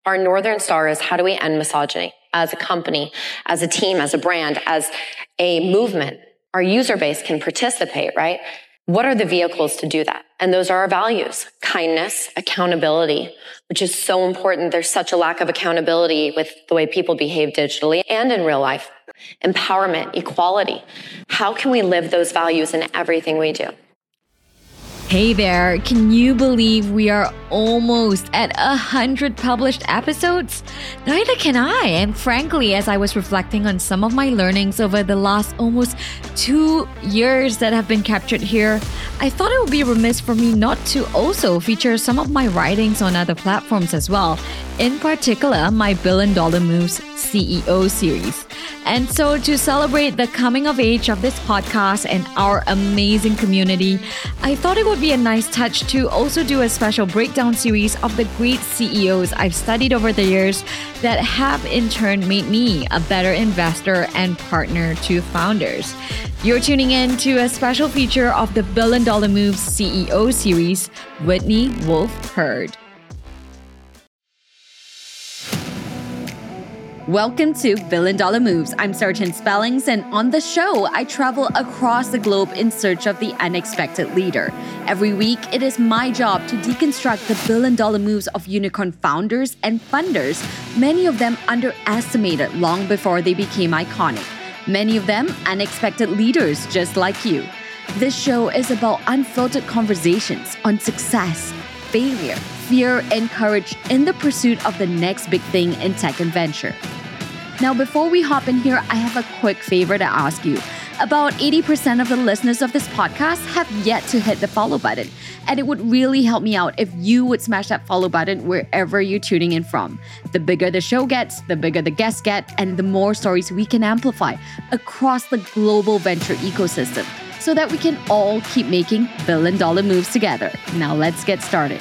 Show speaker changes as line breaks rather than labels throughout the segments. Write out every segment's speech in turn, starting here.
Our Northern Star is how do we end misogyny as a company, as a team, as a brand, as a movement. Our user base can participate, right? What are the vehicles to do that? And those are our values: kindness, accountability, which is so important. There's such a lack of accountability with the way people behave digitally and in real life. Empowerment, equality. How can we live those values in everything we do?
Hey there, can you believe we are almost at 100 published episodes? Neither can I, and frankly, as I was reflecting on some of my learnings over the last almost 2 years that have been captured here, I thought it would be remiss for me not to also feature some of my writings on other platforms as well, in particular my Billion Dollar Moves CEO series. And so to celebrate the coming of age of this podcast and our amazing community, I thought it would be a nice touch to also do a special breakdown series of the great CEOs I've studied over the years that have in turn made me a better investor and partner to founders. You're tuning in to a special feature of the Billion Dollar Moves CEO series, Whitney Wolfe Herd. Welcome to Billion Dollar Moves. I'm Sergeant Spellings, and on the show, I travel across the globe in search of the unexpected leader. Every week, it is my job to deconstruct the billion-dollar moves of unicorn founders and funders, many of them underestimated long before they became iconic. Many of them unexpected leaders just like you. This show is about unfiltered conversations on success, failure, fear, and courage in the pursuit of the next big thing in tech and venture. Now, before we hop in here, I have a quick favor to ask you. About 80% of the listeners of this podcast have yet to hit the follow button, and it would really help me out if you would smash that follow button wherever you're tuning in from. The bigger the show gets, the bigger the guests get, and the more stories we can amplify across the global venture ecosystem so that we can all keep making billion-dollar moves together. Now, let's get started.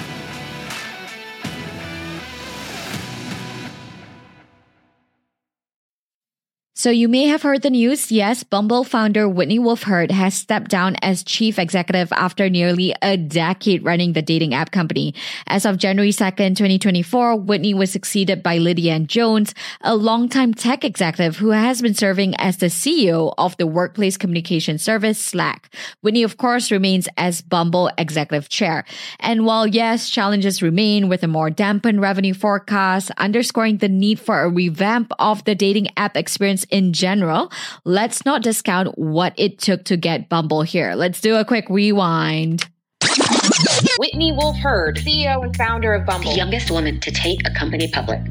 So you may have heard the news. Yes, Bumble founder Whitney Wolfe Herd has stepped down as chief executive after nearly a decade running the dating app company. As of January 2nd, 2024, Whitney was succeeded by Lydia Ann Jones, a longtime tech executive who has been serving as the CEO of the workplace communication service Slack. Whitney, of course, remains as Bumble executive chair. And while yes, challenges remain with a more dampened revenue forecast, underscoring the need for a revamp of the dating app experience in general, let's not discount what it took to get Bumble here. Let's do a quick rewind.
Whitney Wolfe Herd, CEO and founder of Bumble.
The youngest woman to take a company public.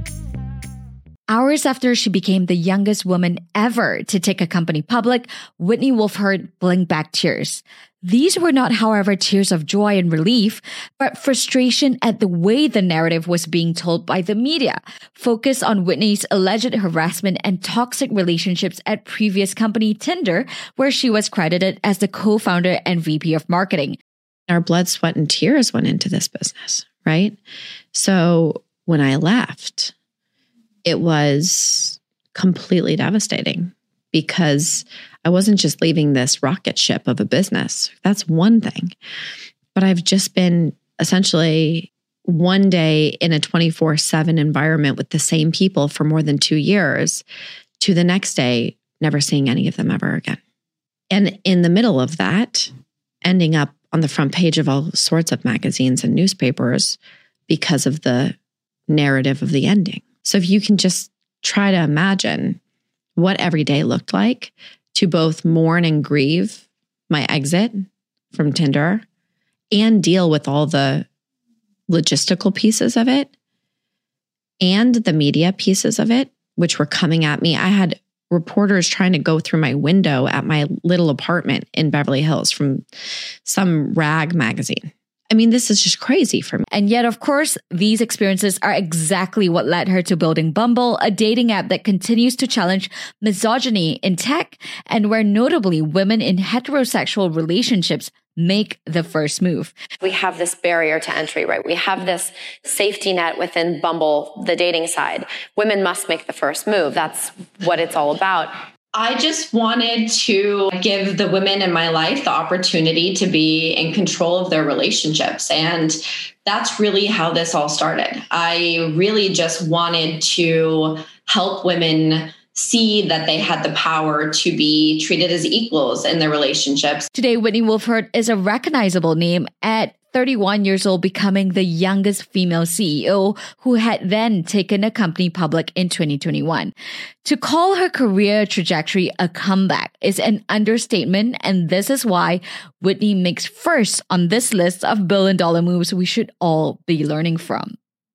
Hours after she became the youngest woman ever to take a company public, Whitney Wolfe Herd blinked back tears. These were not, however, tears of joy and relief, but frustration at the way the narrative was being told by the media, focused on Whitney's alleged harassment and toxic relationships at previous company Tinder, where she was credited as the co-founder and VP of marketing.
Our blood, sweat, and tears went into this business, right? So when I left, it was completely devastating because I wasn't just leaving this rocket ship of a business. That's one thing. But I've just been essentially one day in a 24/7 environment with the same people for more than 2 years to the next day, never seeing any of them ever again. And in the middle of that, ending up on the front page of all sorts of magazines and newspapers because of the narrative of the ending. So if you can just try to imagine what every day looked like to both mourn and grieve my exit from Tinder and deal with all the logistical pieces of it and the media pieces of it, which were coming at me. I had reporters trying to go through my window at my little apartment in Beverly Hills from some rag magazine. I mean, this is just crazy for me.
And yet, of course, these experiences are exactly what led her to building Bumble, a dating app that continues to challenge misogyny in tech and where notably women in heterosexual relationships make the first move.
We have this barrier to entry, right? We have this safety net within Bumble, the dating side. Women must make the first move. That's what it's all about.
I just wanted to give the women in my life the opportunity to be in control of their relationships. And that's really how this all started. I really just wanted to help women see that they had the power to be treated as equals in their relationships.
Today, Whitney Wolfe Herd is a recognizable name at 31 years old, becoming the youngest female CEO who had then taken a company public in 2021. To call her career trajectory a comeback is an understatement, and this is why Whitney makes first on this list of billion-dollar moves we should all be learning from.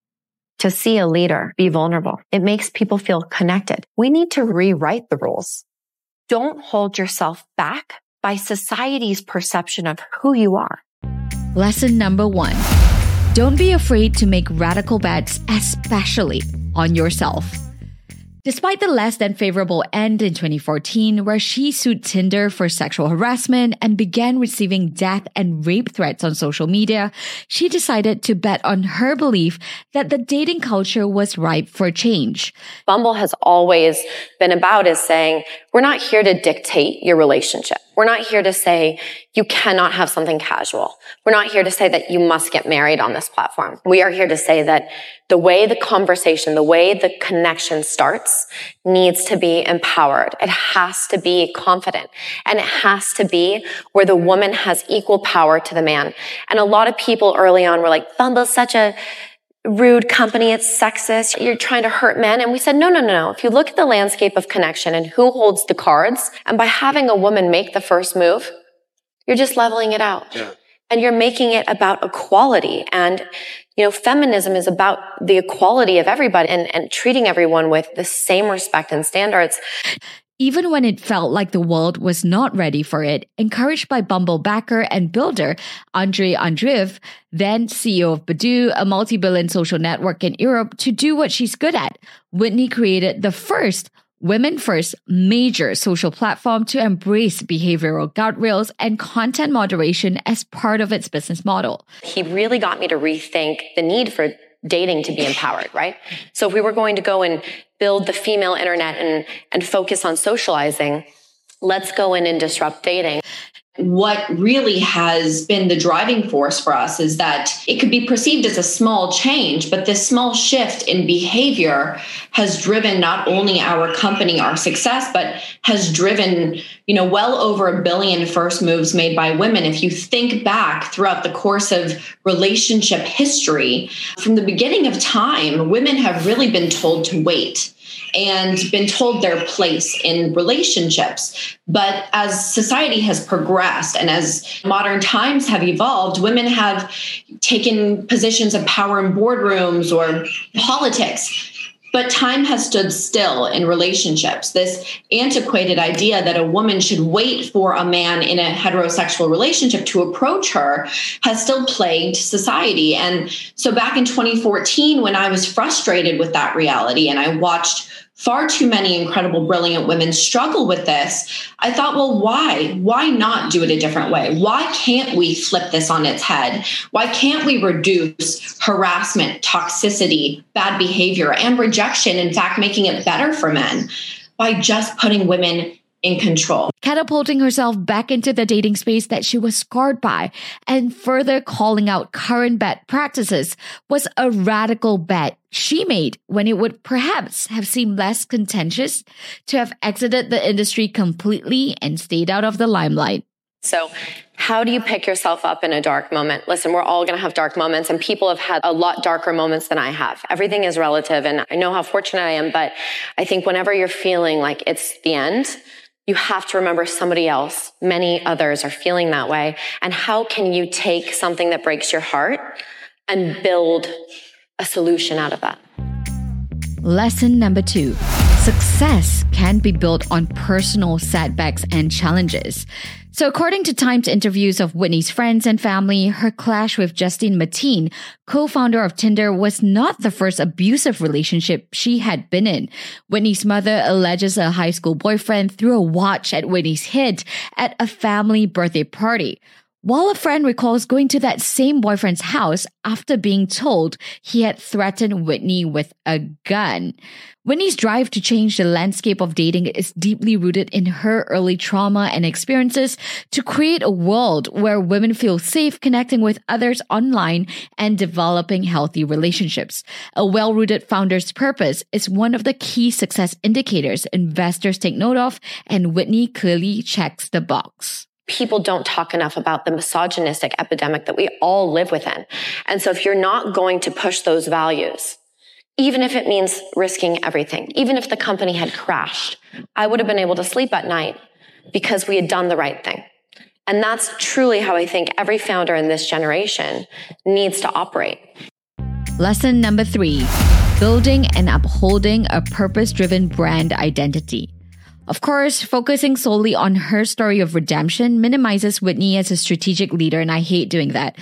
To see a leader be vulnerable, it makes people feel connected. We need to rewrite the rules. Don't hold yourself back by society's perception of who you are.
Lesson number 1. Don't be afraid to make radical bets, especially on yourself. Despite the less than favorable end in 2014, where she sued Tinder for sexual harassment and began receiving death and rape threats on social media, she decided to bet on her belief that the dating culture was ripe for change.
Bumble has always been about is saying, we're not here to dictate your relationship. We're not here to say you cannot have something casual. We're not here to say that you must get married on this platform. We are here to say that the way the conversation, the way the connection starts needs to be empowered. It has to be confident. And it has to be where the woman has equal power to the man. And a lot of people early on were like, Bumble's such a rude company, it's sexist, you're trying to hurt men. And we said, no. If you look at the landscape of connection and who holds the cards, and by having a woman make the first move, you're just leveling it out. Yeah. And you're making it about equality. And, feminism is about the equality of everybody and treating everyone with the same respect and standards.
Even when it felt like the world was not ready for it, encouraged by Bumble backer and builder Andrei Andreev, then CEO of Badoo, a multi-billion social network in Europe, to do what she's good at, Whitney created the first women-first major social platform to embrace behavioral guardrails and content moderation as part of its business model.
He really got me to rethink the need for dating to be empowered, right? So if we were going to go and build the female internet and focus on socializing, let's go in and disrupt dating. What really has been the driving force for us is that it could be perceived as a small change, but this small shift in behavior has driven not only our company, our success, but has driven, well over 1 billion first moves made by women. If you think back throughout the course of relationship history, from the beginning of time, women have really been told to wait and been told their place in relationships. But as society has progressed and as modern times have evolved, women have taken positions of power in boardrooms or politics. But time has stood still in relationships. This antiquated idea that a woman should wait for a man in a heterosexual relationship to approach her has still plagued society. And so back in 2014, when I was frustrated with that reality and I watched far too many incredible, brilliant women struggle with this, I thought, well, why? Why not do it a different way? Why can't we flip this on its head? Why can't we reduce harassment, toxicity, bad behavior, and rejection, in fact, making it better for men by just putting women in control?
Catapulting herself back into the dating space that she was scarred by and further calling out current bad practices was a radical bet she made when it would perhaps have seemed less contentious to have exited the industry completely and stayed out of the limelight.
So how do you pick yourself up in a dark moment? Listen, we're all going to have dark moments, and people have had a lot darker moments than I have. Everything is relative, and I know how fortunate I am, but I think whenever you're feeling like it's the end, you have to remember somebody else, many others are feeling that way. And how can you take something that breaks your heart and build a solution out of that?
Lesson number 2. Success can be built on personal setbacks and challenges. So according to Times interviews of Whitney's friends and family, her clash with Justine Mateen, co-founder of Tinder, was not the first abusive relationship she had been in. Whitney's mother alleges a high school boyfriend threw a watch at Whitney's head at a family birthday party. while a friend recalls going to that same boyfriend's house after being told he had threatened Whitney with a gun. Whitney's drive to change the landscape of dating is deeply rooted in her early trauma and experiences to create a world where women feel safe connecting with others online and developing healthy relationships. A well-rooted founder's purpose is one of the key success indicators investors take note of, and Whitney clearly checks the box.
People don't talk enough about the misogynistic epidemic that we all live within. And so if you're not going to push those values, even if it means risking everything, even if the company had crashed, I would have been able to sleep at night because we had done the right thing. And that's truly how I think every founder in this generation needs to operate.
Lesson number 3, building and upholding a purpose-driven brand identity. Of course, focusing solely on her story of redemption minimizes Whitney as a strategic leader, and I hate doing that.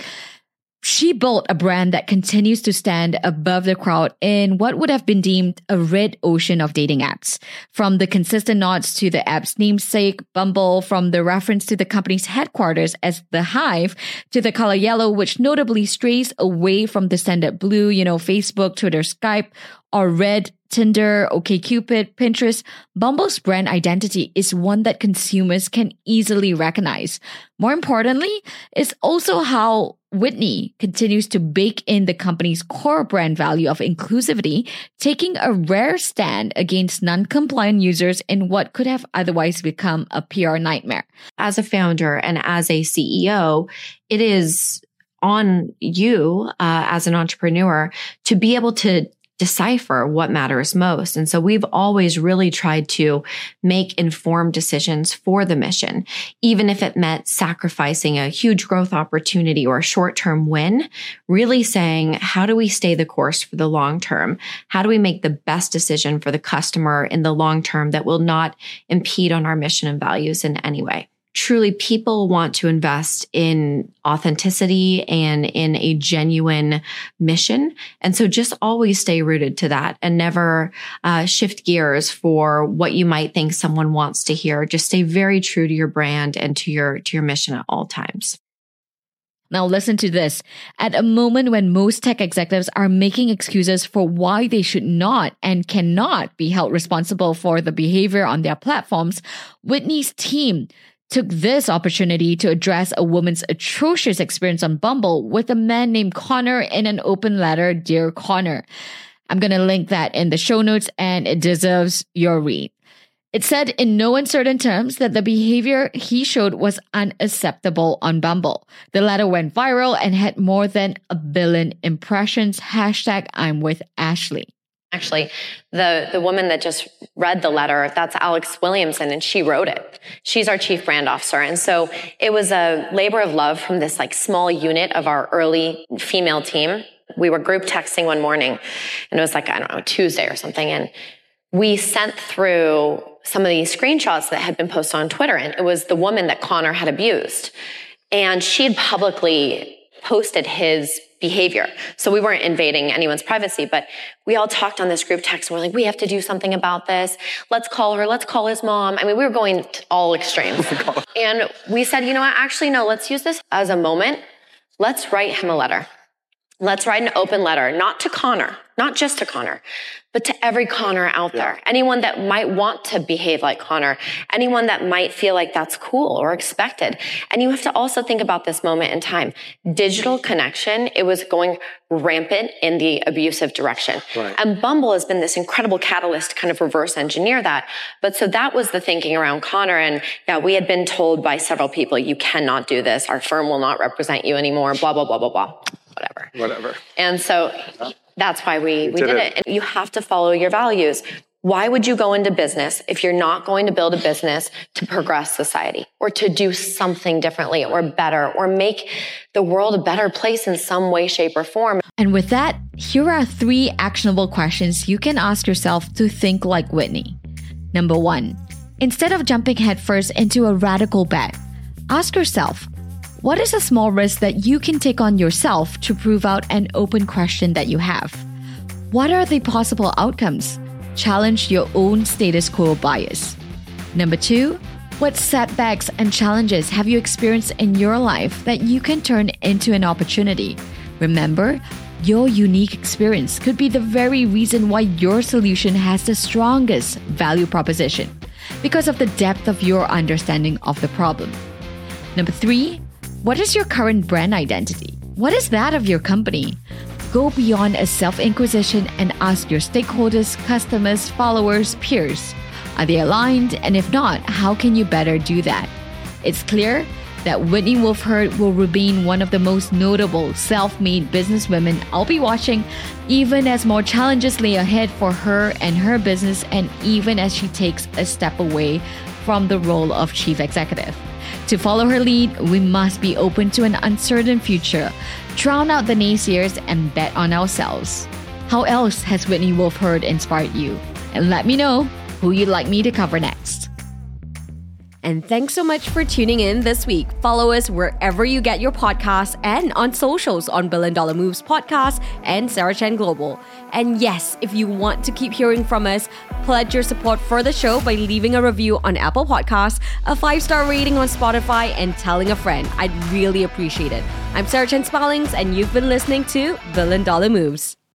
She built a brand that continues to stand above the crowd in what would have been deemed a red ocean of dating apps. From the consistent nods to the app's namesake, Bumble, from the reference to the company's headquarters as the Hive, to the color yellow, which notably strays away from the standard blue, Facebook, Twitter, Skype, or red, Tinder, OkCupid, Pinterest, Bumble's brand identity is one that consumers can easily recognize. More importantly, it's also how Whitney continues to bake in the company's core brand value of inclusivity, taking a rare stand against non-compliant users in what could have otherwise become a PR nightmare.
As a founder and as a CEO, it is on you as an entrepreneur to be able to decipher what matters most. And so we've always really tried to make informed decisions for the mission, even if it meant sacrificing a huge growth opportunity or a short-term win, really saying, how do we stay the course for the long term? How do we make the best decision for the customer in the long term that will not impede on our mission and values in any way? Truly, people want to invest in authenticity and in a genuine mission. And so just always stay rooted to that and never shift gears for what you might think someone wants to hear. Just stay very true to your brand and to your mission at all times.
Now listen to this. At a moment when most tech executives are making excuses for why they should not and cannot be held responsible for the behavior on their platforms, Whitney's team took this opportunity to address a woman's atrocious experience on Bumble with a man named Connor in an open letter, Dear Connor. I'm going to link that in the show notes, and it deserves your read. It said in no uncertain terms that the behavior he showed was unacceptable on Bumble. The letter went viral and had more than 1 billion impressions. #I'm with Ashley.
Actually, the woman that just read the letter, that's Alex Williamson, and she wrote it. She's our chief brand officer. And so it was a labor of love from this small unit of our early female team. We were group texting one morning, and it was Tuesday or something. And we sent through some of these screenshots that had been posted on Twitter. And it was the woman that Connor had abused. And she had publicly posted his behavior. So we weren't invading anyone's privacy, but we all talked on this group text and we're like, we have to do something about this. Let's call her. Let's call his mom. I mean, we were going to all extremes. And we said, actually, no, let's use this as a moment. Let's write him a letter. Let's write an open letter, not to Connor, not just to Connor, but to every Connor out there. Anyone that might want to behave like Connor, anyone that might feel like that's cool or expected. And you have to also think about this moment in time. Digital connection, it was going rampant in the abusive direction. Right. And Bumble has been this incredible catalyst to kind of reverse engineer that. But so that was the thinking around Connor. And we had been told by several people, you cannot do this. Our firm will not represent you anymore, blah, blah, blah, blah, blah. Whatever. And so that's why we did it. And you have to follow your values. Why would you go into business if you're not going to build a business to progress society or to do something differently or better or make the world a better place in some way, shape, or form?
And with that, here are 3 actionable questions you can ask yourself to think like Whitney. Number 1, instead of jumping headfirst into a radical bet, ask yourself, what is a small risk that you can take on yourself to prove out an open question that you have? What are the possible outcomes? Challenge your own status quo bias. Number 2, What setbacks and challenges have you experienced in your life that you can turn into an opportunity? Remember, your unique experience could be the very reason why your solution has the strongest value proposition because of the depth of your understanding of the problem. Number 3, what is your current brand identity? What is that of your company? Go beyond a self-inquisition and ask your stakeholders, customers, followers, peers. Are they aligned? And if not, how can you better do that? It's clear that Whitney Wolfe Herd will remain one of the most notable self-made businesswomen I'll be watching, even as more challenges lay ahead for her and her business, and even as she takes a step away from the role of chief executive. To follow her lead, we must be open to an uncertain future, drown out the naysayers, and bet on ourselves. How else has Whitney Wolfe Herd inspired you? And let me know who you'd like me to cover next. And thanks so much for tuning in this week. Follow us wherever you get your podcasts and on socials on Billion Dollar Moves Podcast and Sarah Chen Global. And yes, if you want to keep hearing from us, pledge your support for the show by leaving a review on Apple Podcasts, a 5-star rating on Spotify, and telling a friend. I'd really appreciate it. I'm Sarah Chen Spellings, and you've been listening to Billion Dollar Moves.